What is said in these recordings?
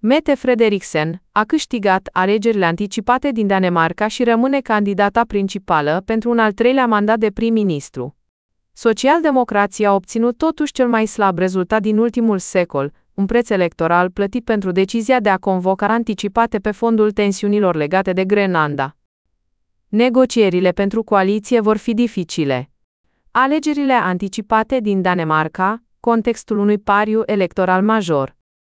Mette Frederiksen a câștigat alegerile anticipate din Danemarca și rămâne candidata principală pentru un al treilea mandat de prim-ministru. Socialdemocrații au obținut totuși cel mai slab rezultat din ultimul secol, un preț electoral plătit pentru decizia de a convoca anticipate pe fondul tensiunilor legate de Groenlanda. Negocierile pentru coaliție vor fi dificile. Alegerile anticipate din Danemarca, contextul unui pariu electoral major.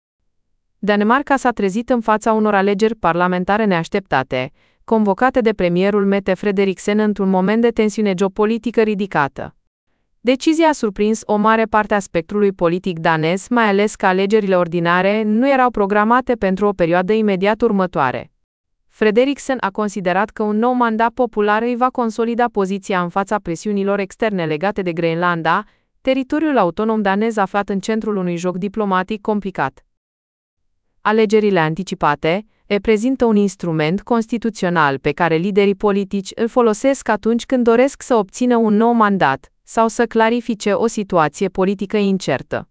Danemarca s-a trezit în fața unor alegeri parlamentare neașteptate, convocate de premierul Mette Frederiksen într-un moment de tensiune geopolitică ridicată. Decizia a surprins o mare parte a spectrului politic danez, mai ales că alegerile ordinare nu erau programate pentru o perioadă imediat următoare. Frederiksen a considerat că un nou mandat popular îi va consolida poziția în fața presiunilor externe legate de Groenlanda, teritoriul autonom danez aflat în centrul unui joc diplomatic complicat. Alegerile anticipate reprezintă un instrument constituțional pe care liderii politici îl folosesc atunci când doresc să obțină un nou mandat sau să clarifice o situație politică incertă.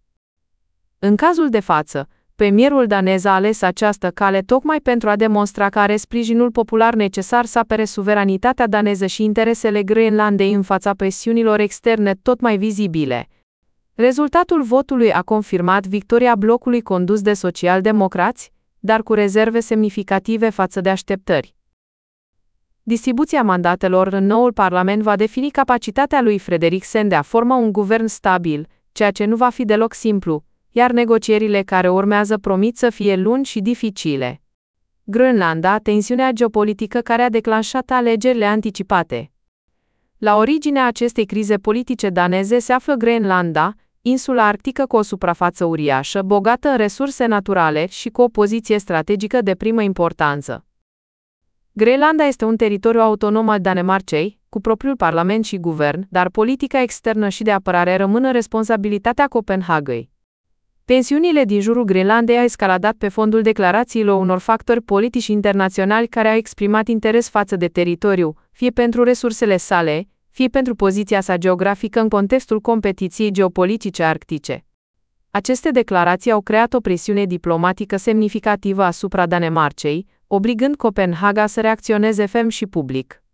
În cazul de față, premierul danez a ales această cale tocmai pentru a demonstra că are sprijinul popular necesar să apere suveranitatea daneză și interesele Groenlandei în fața presiunilor externe tot mai vizibile. Rezultatul votului a confirmat victoria blocului condus de socialdemocrați, dar cu rezerve semnificative față de așteptări. Distribuția mandatelor în noul parlament va defini capacitatea lui Frederiksen de a forma un guvern stabil, ceea ce nu va fi deloc simplu, iar negocierile care urmează promit să fie lungi și dificile. Groenlanda, tensiunea geopolitică care a declanșat alegerile anticipate. La originea acestei crize politice daneze se află Groenlanda, insula arctică cu o suprafață uriașă, bogată în resurse naturale și cu o poziție strategică de primă importanță. Groenlanda este un teritoriu autonom al Danemarcei, cu propriul parlament și guvern, dar politica externă și de apărare rămân în responsabilitatea Copenhagăi. Tensiunile din jurul Groenlandei au escaladat pe fondul declarațiilor unor factori politici internaționali care au exprimat interes față de teritoriu, fie pentru resursele sale, fie pentru poziția sa geografică în contextul competiției geopolitice arctice. Aceste declarații au creat o presiune diplomatică semnificativă asupra Danemarcei, obligând Copenhaga să reacționeze ferm și public.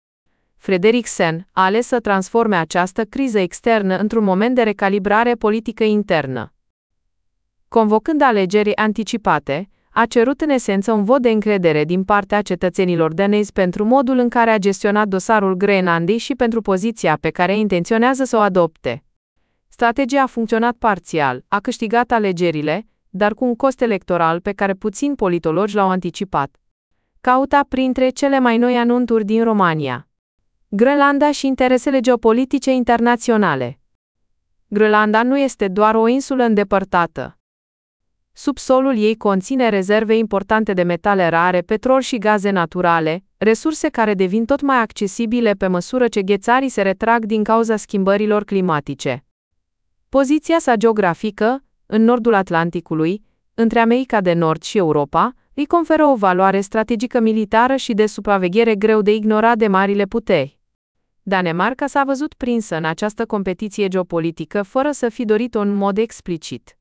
Frederiksen a ales să transforme această criză externă într-un moment de recalibrare politică internă. Convocând alegeri anticipate, a cerut în esență un vot de încredere din partea cetățenilor danezi pentru modul în care a gestionat dosarul Groenlandei și pentru poziția pe care intenționează să o adopte. Strategia a funcționat parțial, a câștigat alegerile, dar cu un cost electoral pe care puțini politologi l-au anticipat. Cauta printre cele mai noi anunțuri din România. Groenlanda și interesele geopolitice internaționale. Groenlanda nu este doar o insulă îndepărtată. Subsolul ei conține rezerve importante de metale rare, petrol și gaze naturale, resurse care devin tot mai accesibile pe măsură ce ghețarii se retrag din cauza schimbărilor climatice. Poziția sa geografică, în nordul Atlanticului, între America de Nord și Europa, îi conferă o valoare strategică militară și de supraveghere greu de ignorat de marile puteri. Danemarca s-a văzut prinsă în această competiție geopolitică fără să fi dorit-o în mod explicit.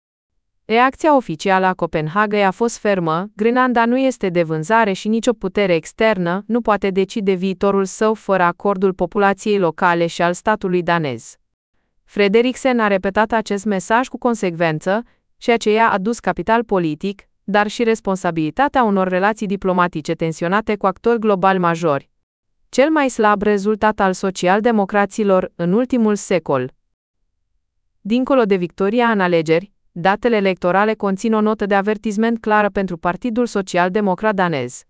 Reacția oficială a Copenhagăi a fost fermă: Groenlanda nu este de vânzare și nicio putere externă nu poate decide viitorul său fără acordul populației locale și al statului danez. Frederiksen a repetat acest mesaj cu consecvență, ceea ce i-a adus capital politic, dar și responsabilitatea unor relații diplomatice tensionate cu actori globali majori. Cel mai slab rezultat al socialdemocraților în ultimul secol. Dincolo de victoria în alegeri, datele electorale conțin o notă de avertisment clară pentru Partidul Social-Democrat danez.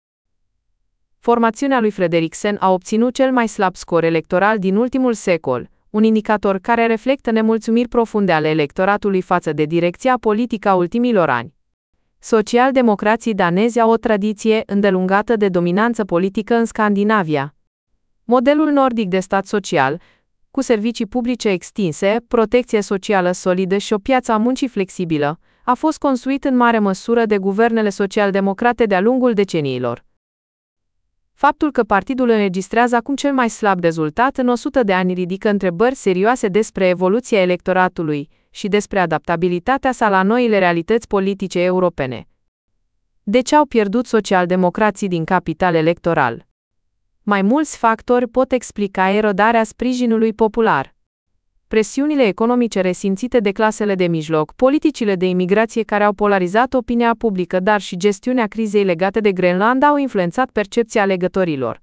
Formațiunea lui Frederiksen a obținut cel mai slab scor electoral din ultimul secol, un indicator care reflectă nemulțumiri profunde ale electoratului față de direcția politică a ultimilor ani. Socialdemocrații danezi au o tradiție îndelungată de dominanță politică în Scandinavia. Modelul nordic de stat social, cu servicii publice extinse, protecție socială solidă și o piață a muncii flexibilă, a fost construit în mare măsură de guvernele social-democrate de-a lungul deceniilor. Faptul că partidul înregistrează acum cel mai slab rezultat în 100 de ani ridică întrebări serioase despre evoluția electoratului și despre adaptabilitatea sa la noile realități politice europene. De ce au pierdut socialdemocrații din capital electoral? Mai mulți factori pot explica erodarea sprijinului popular. Presiunile economice resimțite de clasele de mijloc, politicile de imigrație care au polarizat opinia publică, dar și gestiunea crizei legate de Groenlanda au influențat percepția alegătorilor.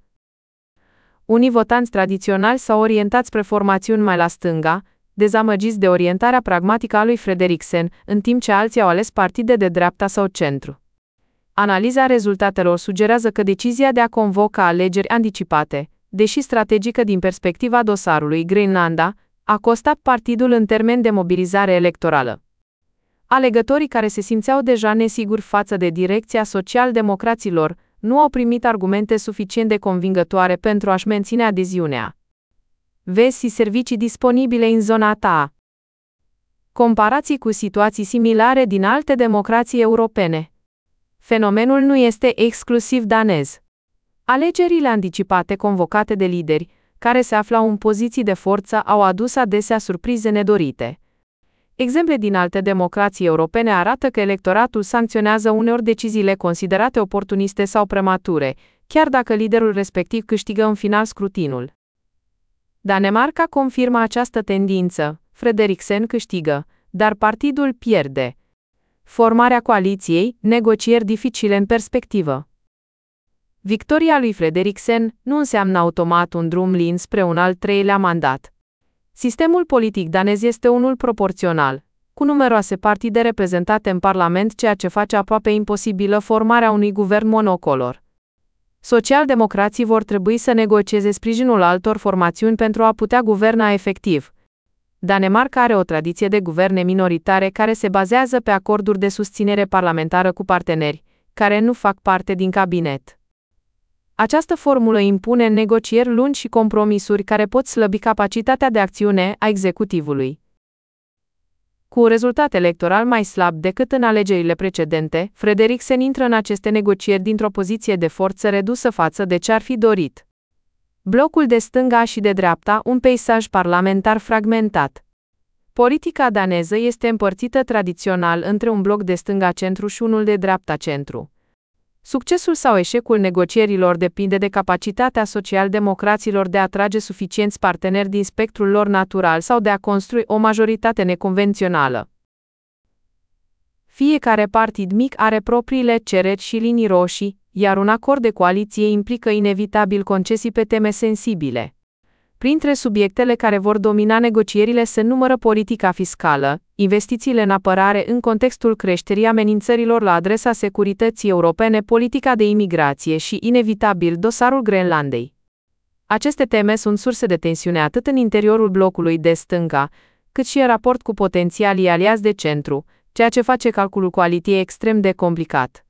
Unii votanți tradiționali s-au orientat spre formațiuni mai la stânga, dezamăgiți de orientarea pragmatică a lui Frederiksen, în timp ce alții au ales partide de dreapta sau centru. Analiza rezultatelor sugerează că decizia de a convoca alegeri anticipate, deși strategică din perspectiva dosarului Groenlanda, a costat partidul în termeni de mobilizare electorală. Alegătorii care se simțeau deja nesiguri față de direcția social-democraților nu au primit argumente suficient de convingătoare pentru a-și menține adeziunea. Vezi servicii disponibile în zona ta. Comparații cu situații similare din alte democrații europene. Fenomenul nu este exclusiv danez. Alegerile anticipate convocate de lideri, care se aflau în poziții de forță, au adus adesea surprize nedorite. Exemple din alte democrații europene arată că electoratul sancționează uneori deciziile considerate oportuniste sau premature, chiar dacă liderul respectiv câștigă în final scrutinul. Danemarca confirmă această tendință. Frederiksen câștigă, dar partidul pierde. Formarea coaliției, negocieri dificile în perspectivă. Victoria lui Frederiksen nu înseamnă automat un drum lin spre un al treilea mandat. Sistemul politic danez este unul proporțional, cu numeroase partide reprezentate în Parlament, ceea ce face aproape imposibilă formarea unui guvern monocolor. Socialdemocrații vor trebui să negocieze sprijinul altor formațiuni pentru a putea guverna efectiv. Danemarca are o tradiție de guverne minoritare care se bazează pe acorduri de susținere parlamentară cu parteneri, care nu fac parte din cabinet. Această formulă impune negocieri lungi și compromisuri care pot slăbi capacitatea de acțiune a executivului. Cu un rezultat electoral mai slab decât în alegerile precedente, Frederiksen intră în aceste negocieri dintr-o poziție de forță redusă față de ce ar fi dorit. Blocul de stânga și de dreapta, un peisaj parlamentar fragmentat. Politica daneză este împărțită tradițional între un bloc de stânga-centru și unul de dreapta-centru. Succesul sau eșecul negocierilor depinde de capacitatea social-democraților de a atrage suficienți parteneri din spectrul lor natural sau de a construi o majoritate neconvențională. Fiecare partid mic are propriile cereri și linii roșii, iar un acord de coaliție implică inevitabil concesii pe teme sensibile. Printre subiectele care vor domina negocierile se numără politica fiscală, investițiile în apărare în contextul creșterii amenințărilor la adresa securității europene, politica de imigrație și, inevitabil, dosarul Groenlandei. Aceste teme sunt surse de tensiune atât în interiorul blocului de stânga, cât și în raport cu potențialii aliați de centru, ceea ce face calculul coaliției extrem de complicat.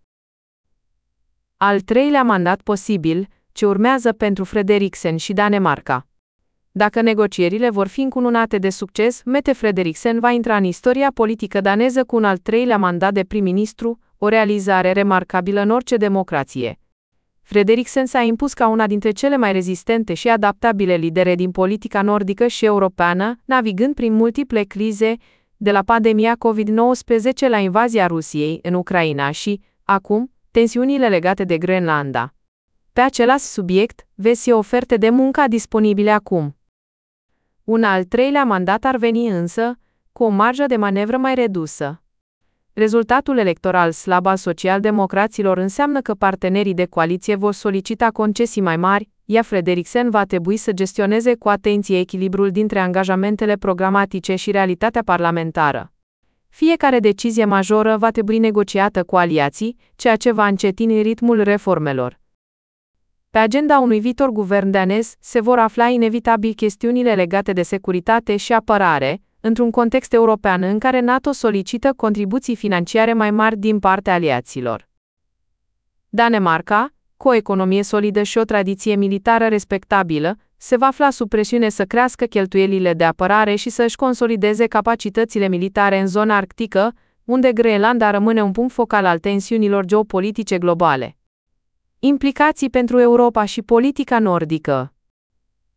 Al treilea mandat posibil, ce urmează pentru Frederiksen și Danemarca. Dacă negocierile vor fi încununate de succes, Mette Frederiksen va intra în istoria politică daneză cu un al treilea mandat de prim-ministru, o realizare remarcabilă în orice democrație. Frederiksen s-a impus ca una dintre cele mai rezistente și adaptabile lidere din politica nordică și europeană, navigând prin multiple crize, de la pandemia COVID-19 la invazia Rusiei în Ucraina și, acum, tensiunile legate de Groenlanda. Pe același subiect, vezi oferte de muncă disponibile acum. Un al treilea mandat ar veni însă, cu o marjă de manevră mai redusă. Rezultatul electoral slab al socialdemocraților înseamnă că partenerii de coaliție vor solicita concesii mai mari, iar Frederiksen va trebui să gestioneze cu atenție echilibrul dintre angajamentele programatice și realitatea parlamentară. Fiecare decizie majoră va trebui negociată cu aliații, ceea ce va încetini ritmul reformelor. Pe agenda unui viitor guvern danez se vor afla inevitabil chestiunile legate de securitate și apărare, într-un context european în care NATO solicită contribuții financiare mai mari din partea aliaților. Danemarca, cu o economie solidă și o tradiție militară respectabilă, se va afla sub presiune să crească cheltuielile de apărare și să își consolideze capacitățile militare în zona arctică, unde Groenlanda rămâne un punct focal al tensiunilor geopolitice globale. Implicații pentru Europa și politica nordică.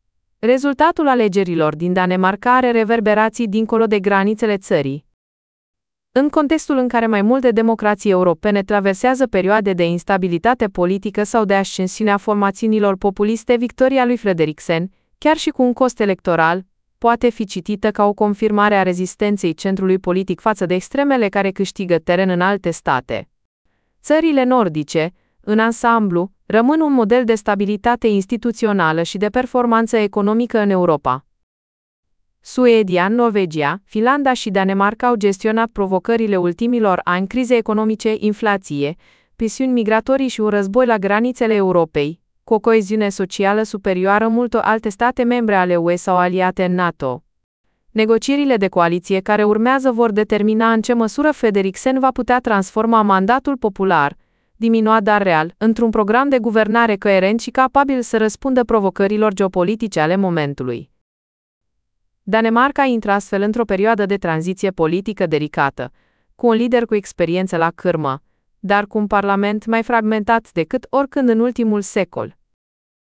Rezultatul alegerilor din Danemarca are reverberații dincolo de granițele țării. În contextul în care mai multe democrații europene traversează perioade de instabilitate politică sau de ascensiune a formațiunilor populiste, victoria lui Frederiksen, chiar și cu un cost electoral, poate fi citită ca o confirmare a rezistenței centrului politic față de extremele care câștigă teren în alte state. Țările nordice, în ansamblu, rămân un model de stabilitate instituțională și de performanță economică în Europa. Suedia, Norvegia, Finlanda și Danemarca au gestionat provocările ultimilor ani, crize economice, inflație, presiuni migratorii și un război la granițele Europei, cu o coeziune socială superioară multor alte state membre ale UE sau aliate în NATO. Negocierile de coaliție care urmează vor determina în ce măsură Frederiksen va putea transforma mandatul popular, diminuat dar real, într-un program de guvernare coerent și capabil să răspundă provocărilor geopolitice ale momentului. Danemarca intră astfel într-o perioadă de tranziție politică delicată, cu un lider cu experiență la cârmă, dar cu un parlament mai fragmentat decât oricând în ultimul secol.